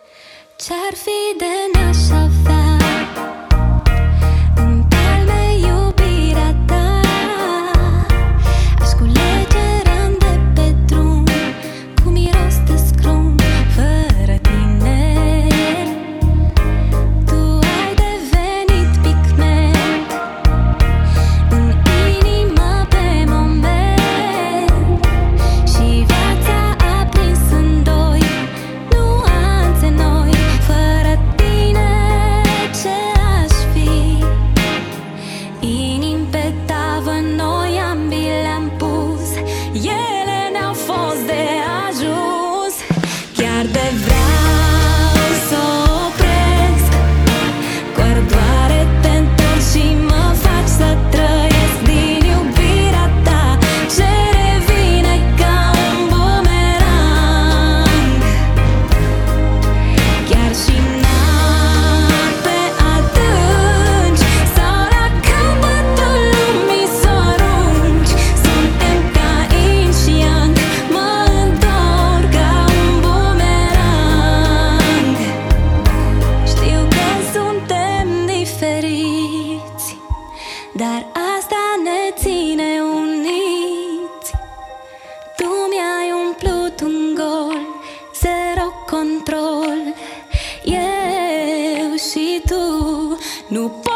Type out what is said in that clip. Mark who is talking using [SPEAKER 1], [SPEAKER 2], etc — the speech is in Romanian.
[SPEAKER 1] Ce-ar fi de n-aș avea în palme iubirea ta? Aș culege rând de pe drum cu miros de scrum. Fără tine tu ai devenit pigment în inima pe moment și viața a prins în doi nuanțe noi. Fără tine ce aș fi? Inimi pe tavă noi ambii le-am pus, ele ne-au fost de ajuns. Chiar de vreau să opresc, cu ardoare te întorci și mă faci să trăiesc din iubirea ta ce revine ca un bumerang. Chiar și noapte adânci sau la capătul lumii s-o arunci, suntem ca yin și yang, mă întorc ca un bumerang. Știu că suntem diferiți, dar asta ne ține uniți. Tu mi-ai umplut un gol, zero control, eu și tu nu